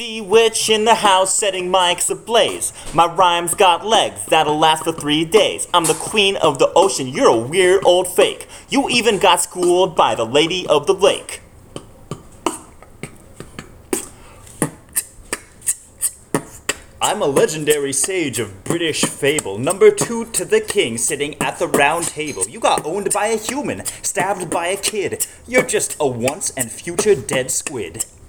Sea witch in the house setting mics ablaze. My rhymes got legs that'll last for 3 days. I'm the queen of the ocean, you're a weird old fake. You even got schooled by the lady of the lake. I'm a legendary sage of British fable, number 2 to the king sitting at the round table. You got owned by a human, stabbed by a kid. You're just a once and future dead squid.